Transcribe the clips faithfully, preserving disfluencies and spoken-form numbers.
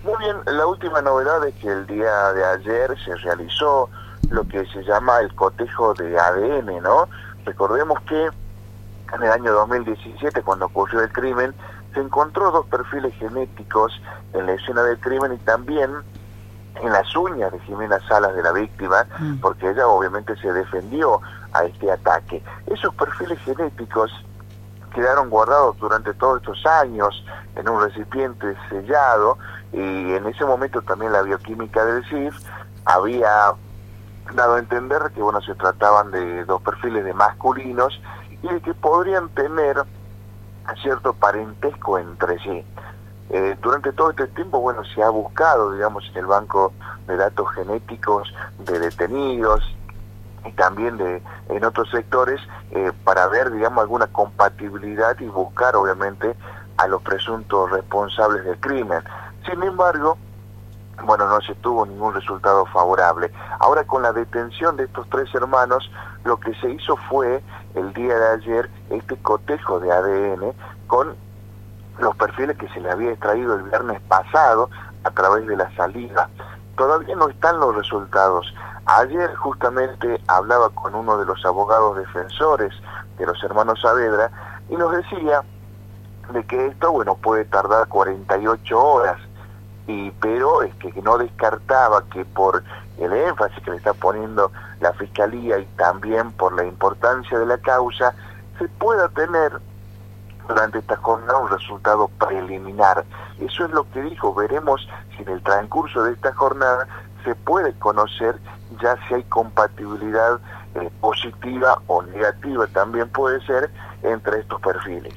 Muy bien, la última novedad es que el día de ayer se realizó lo que se llama el cotejo de A D N, ¿no? Recordemos que en el año dos mil diecisiete, cuando ocurrió el crimen, se encontró dos perfiles genéticos en la escena del crimen y también en las uñas de Jimena Salas, de la víctima, Mm. porque ella obviamente se defendió a este ataque. Esos perfiles genéticos quedaron guardados durante todos estos años en un recipiente sellado, y en ese momento también la bioquímica del C I F había dado a entender que bueno, se trataban de dos perfiles de masculinos y de que podrían tener cierto parentesco entre sí. Eh, durante todo este tiempo, bueno, se ha buscado, digamos, en el banco de datos genéticos de detenidos y también de en otros sectores eh, para ver, digamos, alguna compatibilidad y buscar, obviamente, a los presuntos responsables del crimen. Sin embargo, bueno, no se tuvo ningún resultado favorable. Ahora, con la detención de estos tres hermanos, lo que se hizo fue, el día de ayer, este cotejo de A D N con los perfiles que se le había extraído el viernes pasado a través de la saliva. Todavía no están los resultados. Ayer justamente hablaba con uno de los abogados defensores de los hermanos Saavedra y nos decía de que esto, bueno, puede tardar cuarenta y ocho horas, y pero es que no descartaba que por el énfasis que le está poniendo la Fiscalía y también por la importancia de la causa, se pueda tener durante esta jornada un resultado preliminar. Eso es lo que dijo. Veremos si en el transcurso de esta jornada se puede conocer ya si hay compatibilidad eh, positiva o negativa, también puede ser, entre estos perfiles.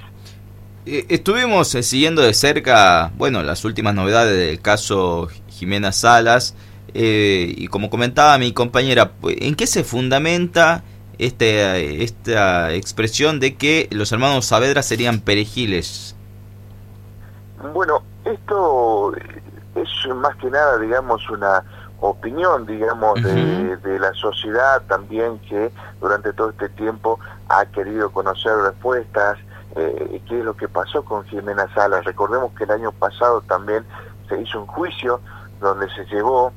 Eh, estuvimos eh, siguiendo de cerca, bueno, las últimas novedades del caso Jimena Salas, eh, y como comentaba mi compañera, ¿en qué se fundamenta este, esta expresión de que los hermanos Saavedra serían perejiles? Bueno, esto es más que nada, digamos, una opinión, digamos, uh-huh. de, de la sociedad también, que durante todo este tiempo ha querido conocer respuestas. Eh, qué es lo que pasó con Jimena Salas. Recordemos que el año pasado también se hizo un juicio donde se llevó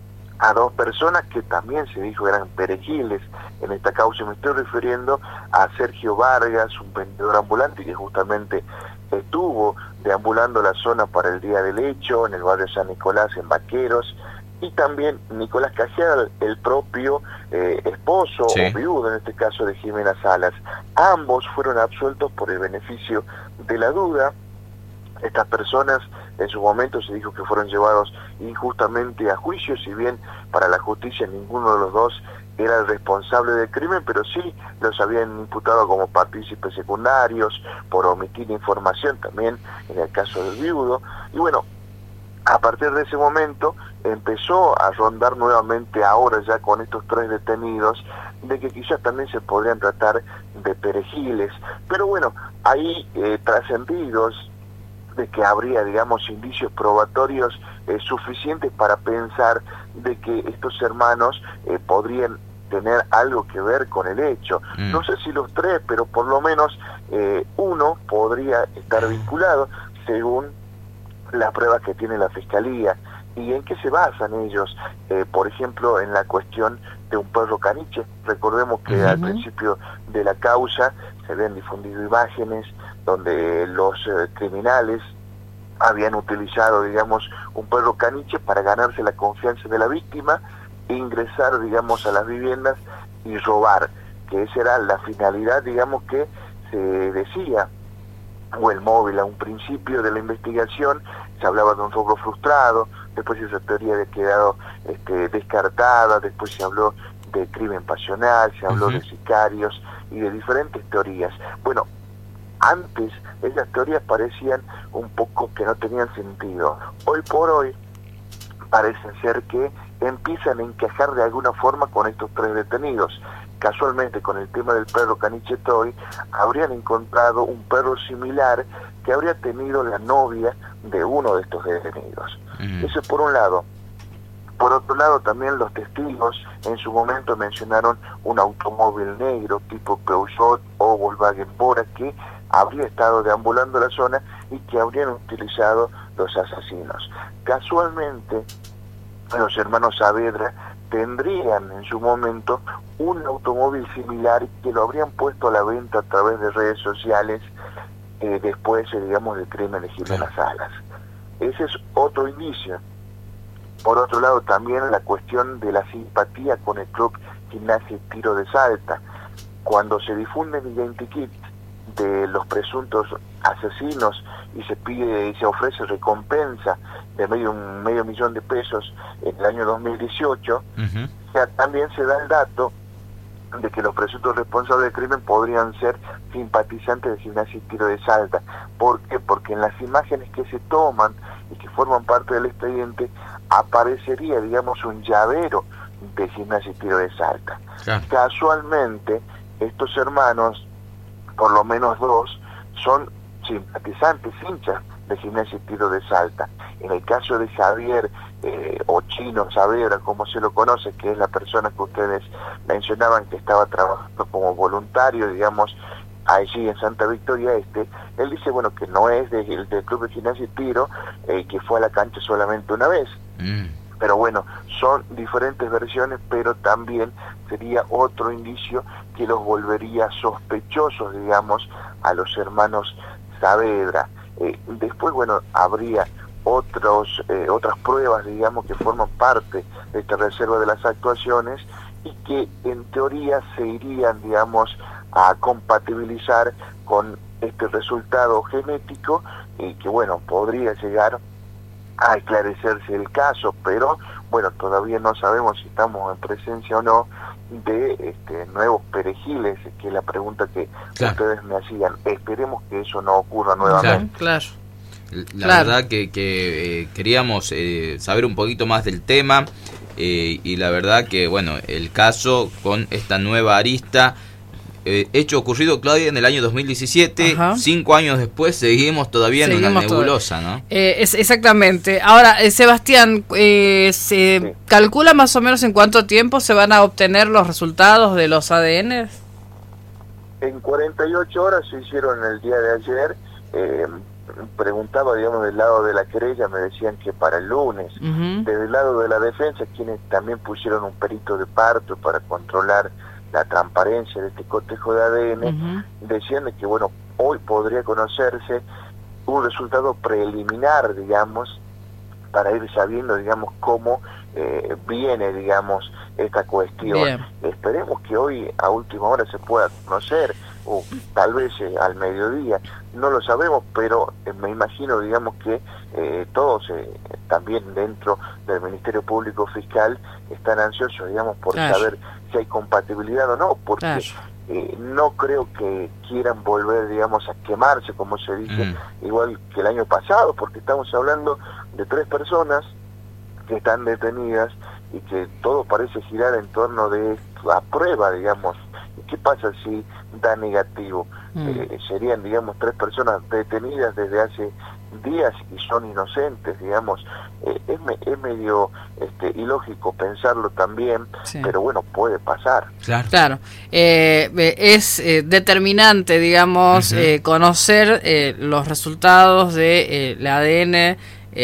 a dos personas que también se dijo eran perejiles en esta causa. Me estoy refiriendo a Sergio Vargas, un vendedor ambulante que justamente estuvo deambulando la zona para el día del hecho en el barrio San Nicolás, en Vaqueros, y también Nicolás Cajial, el propio eh, esposo sí. o viudo en este caso de Jimena Salas. Ambos fueron absueltos por el beneficio de la duda. Estas personas en su momento se dijo que fueron llevados injustamente a juicio, si bien para la justicia ninguno de los dos era el responsable del crimen, pero sí los habían imputado como partícipes secundarios por omitir información, también en el caso del viudo. Y bueno, a partir de ese momento empezó a rondar nuevamente, ahora ya con estos tres detenidos, de que quizás también se podrían tratar de perejiles. Pero bueno, hay eh, trascendidos de que habría, digamos, indicios probatorios eh, suficientes para pensar de que estos hermanos eh, podrían tener algo que ver con el hecho. Mm. No sé si los tres, pero por lo menos eh, uno podría estar vinculado, según las pruebas que tiene la Fiscalía. ¿Y en qué se basan ellos? Eh, por ejemplo, en la cuestión de un perro caniche. Recordemos que uh-huh. al principio de la causa se habían difundido imágenes donde los eh, criminales habían utilizado, digamos, un perro caniche para ganarse la confianza de la víctima, ingresar, digamos, a las viviendas y robar, que esa era la finalidad, digamos, que se decía, o el móvil. A un principio de la investigación se hablaba de un robo frustrado, después esa teoría había quedado este, descartada, después se habló de crimen pasional, se habló uh-huh. de sicarios y de diferentes teorías. Bueno, antes esas teorías parecían un poco que no tenían sentido. Hoy por hoy parece ser que empiezan a encajar de alguna forma con estos tres detenidos. Casualmente, con el tema del perro caniche toy, habrían encontrado un perro similar que habría tenido la novia de uno de estos detenidos. Uh-huh. Eso por un lado. Por otro lado, también los testigos en su momento mencionaron un automóvil negro tipo Peugeot o Volkswagen Bora que habría estado deambulando la zona y que habrían utilizado los asesinos. Casualmente, los hermanos Saavedra tendrían en su momento un automóvil similar que lo habrían puesto a la venta a través de redes sociales eh, después, eh, digamos, del crimen de Jimena Salas. Ese es otro indicio. Por otro lado, también la cuestión de la simpatía con el Club Gimnasia y Tiro de Salta. Cuando se difunden identikits de los presuntos asesinos y se pide y se ofrece recompensa de medio un medio millón de pesos en el año dos mil dieciocho, uh-huh. ya también se da el dato de que los presuntos responsables del crimen podrían ser simpatizantes de Gimnasia y Tiro de Salta. ¿Por qué? Porque en las imágenes que se toman y que forman parte del expediente aparecería, digamos, un llavero de Gimnasia y Tiro de Salta. Claro. Casualmente, estos hermanos, por lo menos dos, son simpatizantes, hinchas de Gimnasia y Tiro de Salta. En el caso de Javier, eh, o Chino Saavedra, como se lo conoce, que es la persona que ustedes mencionaban que estaba trabajando como voluntario, digamos, allí en Santa Victoria Este, él dice, bueno, que no es del de Club de Gimnasia y Tiro, eh, que fue a la cancha solamente una vez. Mm. Pero bueno, son diferentes versiones, pero también sería otro indicio que los volvería sospechosos, digamos, a los hermanos Saavedra. Eh, después, bueno, habría otros eh, otras pruebas, digamos, que forman parte de esta reserva de las actuaciones y que en teoría se irían, digamos, a compatibilizar con este resultado genético y que, bueno, podría llegar a esclarecerse el caso, pero bueno, todavía no sabemos si estamos en presencia o no de este, nuevos perejiles, que es la pregunta que claro. ustedes me hacían. Esperemos que eso no ocurra nuevamente. Claro, claro. La claro. verdad que, que eh, queríamos eh, saber un poquito más del tema eh, y la verdad que, bueno, el caso con esta nueva arista, Eh, hecho ocurrido, Claudia, en el año dos mil diecisiete. Ajá. Cinco años después seguimos todavía seguimos en una nebulosa, todo. ¿no? Eh, es, exactamente. Ahora, eh, Sebastián, eh, ¿se sí. calcula más o menos en cuánto tiempo se van a obtener los resultados de los A D N? En cuarenta y ocho horas se hicieron el día de ayer. Eh, preguntaba, digamos, del lado de la querella, me decían que para el lunes. Uh-huh. Desde el lado de la defensa, quienes también pusieron un perito de parto para controlar la transparencia de este cotejo de A D N, uh-huh. decían de que, bueno, hoy podría conocerse un resultado preliminar, digamos, para ir sabiendo, digamos, cómo eh, viene, digamos, esta cuestión. Bien. Esperemos que hoy a última hora se pueda conocer, o tal vez eh, al mediodía, no lo sabemos, pero eh, me imagino, digamos, que eh, todos eh, también dentro del Ministerio Público Fiscal están ansiosos, digamos, por claro. saber si hay compatibilidad o no, porque claro. eh, no creo que quieran volver, digamos, a quemarse, como se dice, mm. igual que el año pasado, porque estamos hablando de tres personas que están detenidas y que todo parece girar en torno de la prueba, digamos. ¿Qué pasa si da negativo? Mm. Eh, serían, digamos, tres personas detenidas desde hace días y son inocentes, digamos. Eh, es, me, es medio este, ilógico pensarlo también, sí. pero bueno, puede pasar. Claro, claro. Eh, es eh, determinante, digamos, uh-huh. eh, conocer eh, los resultados de eh, la A D N,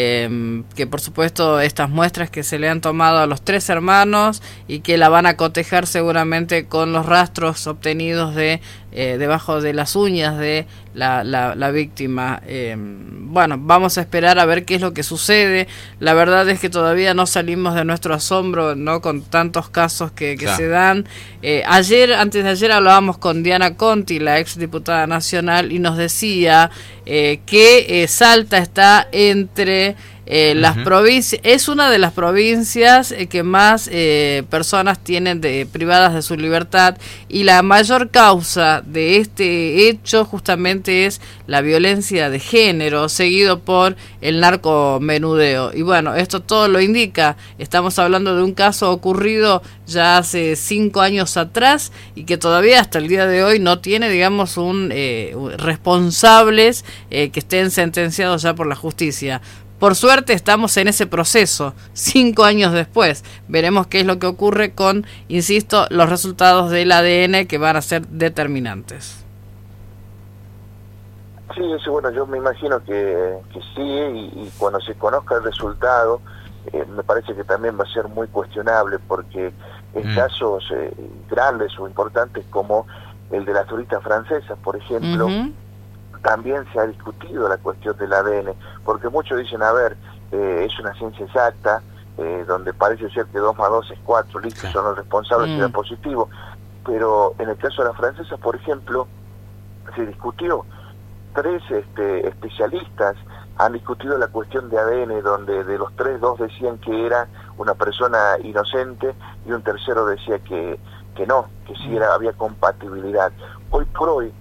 Eh, que por supuesto estas muestras que se le han tomado a los tres hermanos y que la van a cotejar seguramente con los rastros obtenidos de eh, debajo de las uñas de la, la, la víctima. Eh, bueno, vamos a esperar a ver qué es lo que sucede. La verdad es que todavía no salimos de nuestro asombro, ¿no?, con tantos casos que, que claro. se dan. Eh, ayer, antes de ayer hablábamos con Diana Conti, la ex diputada nacional, y nos decía eh, que eh, Salta está entre Eh, uh-huh. las provincias, es una de las provincias eh, que más eh, personas tienen de, privadas de su libertad, y la mayor causa de este hecho justamente es la violencia de género, seguido por el narcomenudeo. Y bueno, esto todo lo indica. Estamos hablando de un caso ocurrido ya hace cinco años atrás y que todavía hasta el día de hoy no tiene, digamos, un eh, responsables eh, que estén sentenciados ya por la justicia. Por suerte estamos en ese proceso, cinco años después. Veremos qué es lo que ocurre con, insisto, los resultados del A D N que van a ser determinantes. Sí, eso, bueno, yo me imagino que, que sí, y, y cuando se conozca el resultado, eh, me parece que también va a ser muy cuestionable, porque en mm. casos eh, grandes o importantes como el de las turistas francesas, por ejemplo, uh-huh. también se ha discutido la cuestión del A D N, porque muchos dicen, a ver, eh, es una ciencia exacta, eh, donde parece ser que dos más dos es cuatro, listo, claro. son los responsables mm. si da positivo, pero en el caso de las francesas, por ejemplo, se discutió. Tres este, especialistas han discutido la cuestión de A D N, donde de los tres, dos decían que era una persona inocente y un tercero decía que, que no, que sí era, había compatibilidad. Hoy por hoy,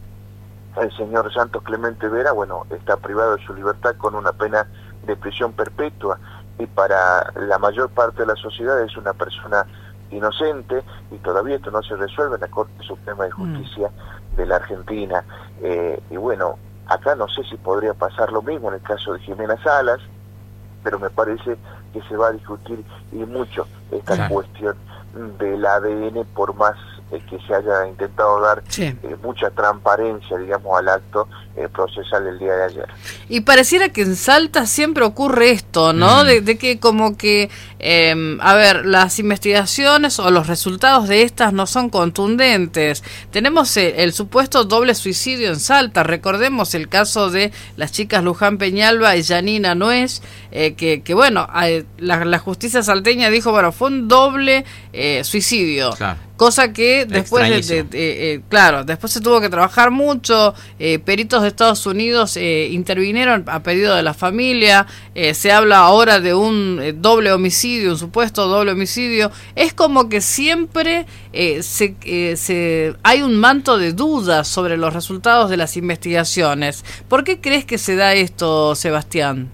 el señor Santos Clemente Vera, bueno, está privado de su libertad con una pena de prisión perpetua, y para la mayor parte de la sociedad es una persona inocente, y todavía esto no se resuelve en la Corte Suprema de Justicia mm. de la Argentina. Eh, y bueno, acá no sé si podría pasar lo mismo en el caso de Jimena Salas, pero me parece que se va a discutir y mucho esta claro. cuestión del A D N, por más eh, que se haya intentado dar sí. eh, mucha transparencia, digamos, al acto eh, procesal del día de ayer. Y pareciera que en Salta siempre ocurre esto, ¿no? Mm. De, de que como que, eh, a ver, las investigaciones o los resultados de estas no son contundentes. Tenemos el, el supuesto doble suicidio en Salta. Recordemos el caso de las chicas Luján Peñalba y Janina Nuez, eh, que, que bueno, eh, la, la justicia salteña dijo, bueno, fue un doble eh, suicidio. Claro. Cosa que después de, de, de eh, claro, después se tuvo que trabajar mucho, eh, peritos de Estados Unidos eh, intervinieron a pedido de la familia, eh, se habla ahora de un eh, doble homicidio, un supuesto doble homicidio. Es como que siempre eh, se, eh, se hay un manto de dudas sobre los resultados de las investigaciones. ¿Por qué crees que se da esto, Sebastián?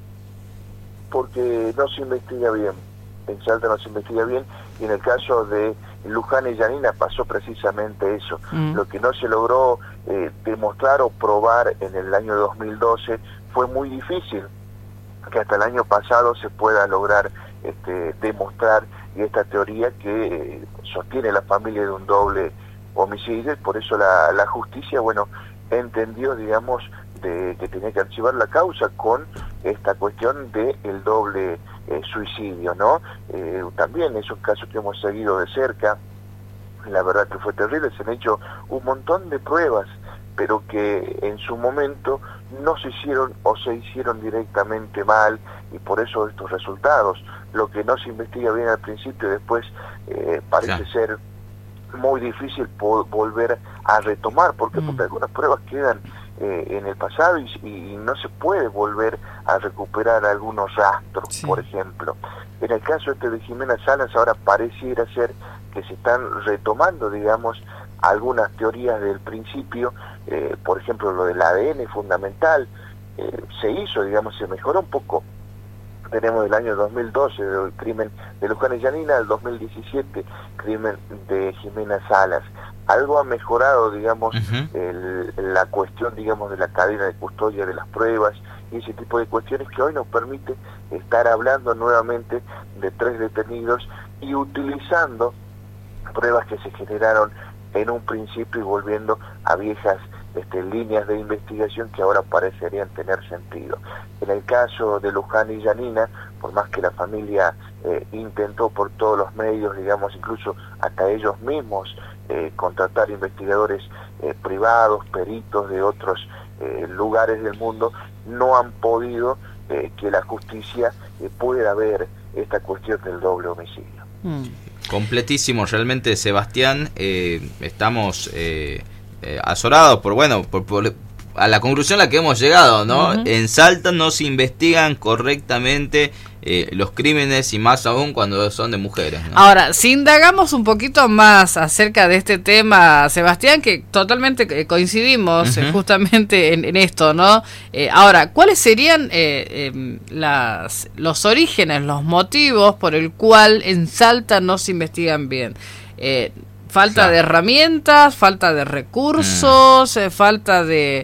Porque no se investiga bien, en Salta no se investiga bien, y en el caso de Luján y Janina pasó precisamente eso. Mm. Lo que no se logró eh, demostrar o probar en el año dos mil doce fue muy difícil que hasta el año pasado se pueda lograr este, demostrar, y esta teoría que eh, sostiene la familia de un doble homicidio, y por eso la, la justicia, bueno, entendió, digamos, de que tenía que archivar la causa con esta cuestión de el doble eh, suicidio, ¿no? Eh, también es un caso que hemos seguido de cerca, la verdad que fue terrible, se han hecho un montón de pruebas, pero que en su momento no se hicieron o se hicieron directamente mal, y por eso estos resultados. Lo que no se investiga bien al principio, después eh, parece sí. ser muy difícil volver a retomar, porque, mm. porque algunas pruebas quedan eh, en el pasado, y, y no se puede volver a recuperar algunos rastros, sí. por ejemplo. En el caso este de Jimena Salas, ahora pareciera ser que se están retomando, digamos, algunas teorías del principio, eh, por ejemplo lo del A D N fundamental, eh, se hizo, digamos, se mejoró un poco. Tenemos el año dos mil doce el crimen de Luján y Janina, el dos mil diecisiete crimen de Jimena Salas. Algo ha mejorado, digamos, uh-huh. el, la cuestión, digamos, de la cadena de custodia de las pruebas y ese tipo de cuestiones, que hoy nos permite estar hablando nuevamente de tres detenidos y utilizando pruebas que se generaron en un principio y volviendo a viejas este, líneas de investigación que ahora parecerían tener sentido. En el caso de Luján y Janina, por más que la familia eh, intentó por todos los medios, digamos, incluso hasta ellos mismos, eh, contratar investigadores eh, privados, peritos de otros eh, lugares del mundo, no han podido eh, que la justicia eh, pueda ver esta cuestión del doble homicidio. Mm. Completísimo, realmente, Sebastián. Eh, estamos eh, eh, azorados por, bueno, por, por a la conclusión a la que hemos llegado, ¿no? Uh-huh. En Salta no se investigan correctamente eh, los crímenes, y más aún cuando son de mujeres, ¿no? Ahora, si indagamos un poquito más acerca de este tema, Sebastián, que totalmente coincidimos uh-huh. eh, justamente en, en esto, ¿no? Eh, ahora, ¿cuáles serían eh, eh, las, los orígenes, los motivos por el cual en Salta no se investigan bien? Eh, falta claro. de herramientas, falta de recursos, mm. eh, falta de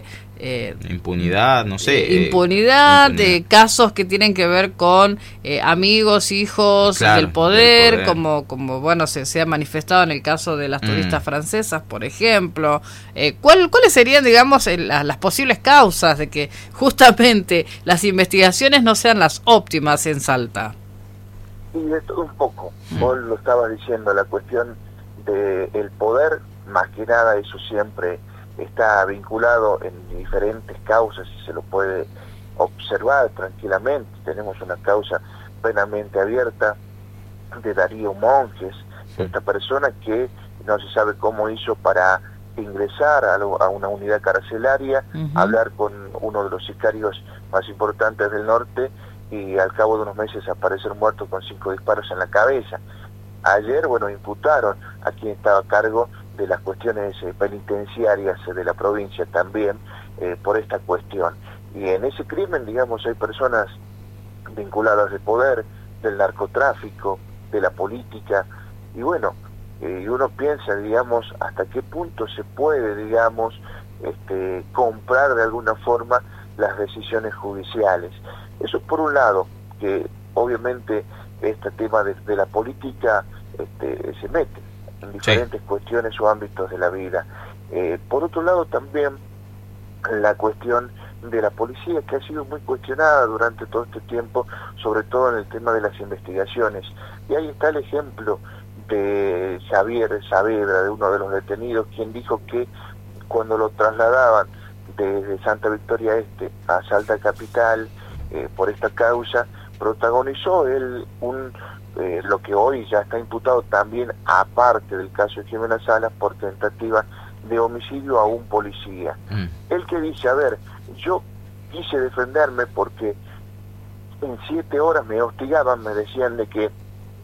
Eh, impunidad, no sé. Eh, impunidad, eh, de casos que tienen que ver con eh, amigos, hijos claro, del, poder, del poder, como, como bueno, se, se ha manifestado en el caso de las turistas mm. francesas, por ejemplo. Eh, ¿cuál, ¿Cuáles serían, digamos, el, las, las posibles causas de que justamente las investigaciones no sean las óptimas en Salta? Y de todo un poco, Mm. vos lo estabas diciendo, la cuestión del poder, más que nada eso siempre está vinculado en diferentes causas y se lo puede observar tranquilamente. Tenemos una causa plenamente abierta de Darío Monjes, esta persona que no se sabe cómo hizo para ingresar a, lo, a una unidad carcelaria, uh-huh. hablar con uno de los sicarios más importantes del norte y al cabo de unos meses aparecer muerto con cinco disparos en la cabeza. Ayer, bueno, imputaron a quien estaba a cargo de las cuestiones eh, penitenciarias eh, de la provincia también eh, por esta cuestión. Y en ese crimen, digamos, hay personas vinculadas de poder, del narcotráfico, de la política, y bueno, eh, y uno piensa, digamos, hasta qué punto se puede, digamos, este, comprar de alguna forma las decisiones judiciales. Eso por un lado, que obviamente este tema de, de la política este, se mete en diferentes sí. cuestiones o ámbitos de la vida. Eh, por otro lado también la cuestión de la policía, que ha sido muy cuestionada durante todo este tiempo, sobre todo en el tema de las investigaciones. Y ahí está el ejemplo de Javier Saavedra, de uno de los detenidos, quien dijo que cuando lo trasladaban desde Santa Victoria Este a Salta Capital eh, por esta causa, protagonizó él un eh, lo que hoy ya está imputado también, aparte del caso de Jimena Salas, por tentativa de homicidio a un policía. Mm. Él que dice, a ver, yo quise defenderme porque en siete horas me hostigaban, me decían de que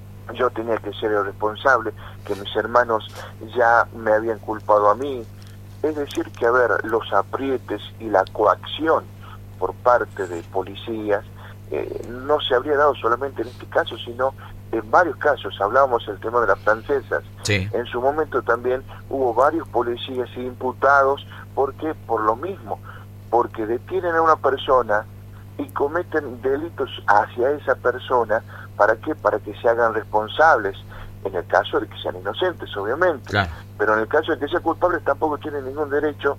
yo tenía que ser el responsable, que mis hermanos ya me habían culpado a mí. Es decir que, a ver, los aprietes y la coacción por parte de policías eh, no se habría dado solamente en este caso, sino en varios casos. Hablábamos del tema de las francesas. Sí. En su momento también hubo varios policías imputados, porque por lo mismo, porque detienen a una persona y cometen delitos hacia esa persona. ¿Para qué? Para que se hagan responsables, en el caso de que sean inocentes, obviamente. Claro. Pero en el caso de que sean culpables tampoco tienen ningún derecho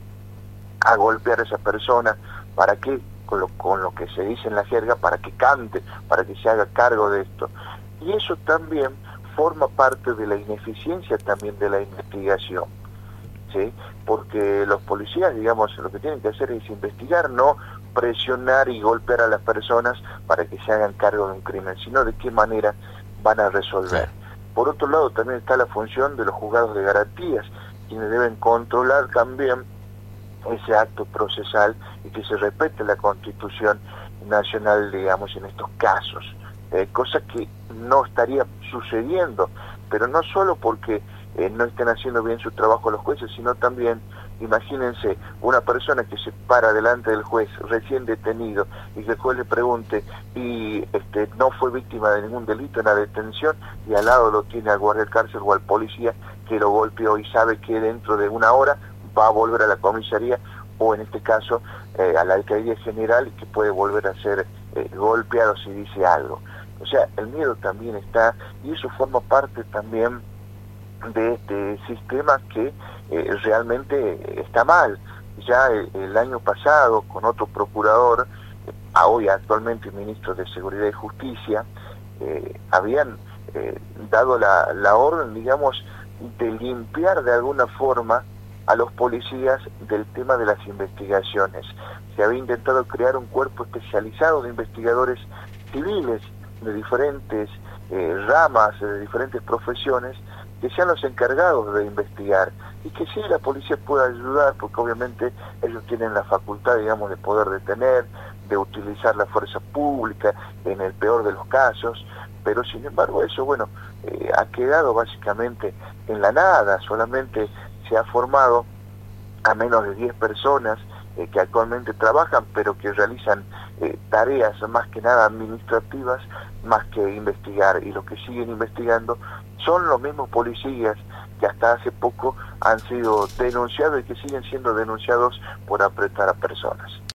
a golpear a esa persona. ¿Para qué? Con lo, con lo que se dice en la jerga, para que cante, para que se haga cargo de esto. Y eso también forma parte de la ineficiencia también de la investigación, ¿sí? Porque los policías, digamos, lo que tienen que hacer es investigar, no presionar y golpear a las personas para que se hagan cargo de un crimen, sino de qué manera van a resolver. Sí. Por otro lado, también está la función de los juzgados de garantías, quienes deben controlar también ese acto procesal y que se respete la Constitución Nacional, digamos, en estos casos. Eh, cosa que no estaría sucediendo, pero no solo porque eh, no estén haciendo bien su trabajo los jueces, sino también, imagínense, una persona que se para delante del juez recién detenido y que el juez le pregunte y este, no fue víctima de ningún delito en la detención, y al lado lo tiene al guardia del cárcel o al policía que lo golpeó y sabe que dentro de una hora va a volver a la comisaría o en este caso eh, a la alcaldía general, y que puede volver a ser eh, golpeado si dice algo. O sea, el miedo también está, y eso forma parte también de este sistema que eh, realmente está mal. Ya el, el año pasado, con otro procurador, a hoy actualmente ministro de Seguridad y Justicia, eh, habían eh, dado la, la orden, digamos, de limpiar de alguna forma a los policías del tema de las investigaciones. Se había intentado crear un cuerpo especializado de investigadores civiles de diferentes eh, ramas, de diferentes profesiones, que sean los encargados de investigar, y que sí la policía pueda ayudar, porque obviamente ellos tienen la facultad, digamos, de poder detener, de utilizar la fuerza pública en el peor de los casos, pero sin embargo eso, bueno, eh, ha quedado básicamente en la nada. Solamente se ha formado a menos de diez personas eh, que actualmente trabajan, pero que realizan eh, tareas más que nada administrativas, más que investigar, y los que siguen investigando son los mismos policías que hasta hace poco han sido denunciados y que siguen siendo denunciados por apretar a personas.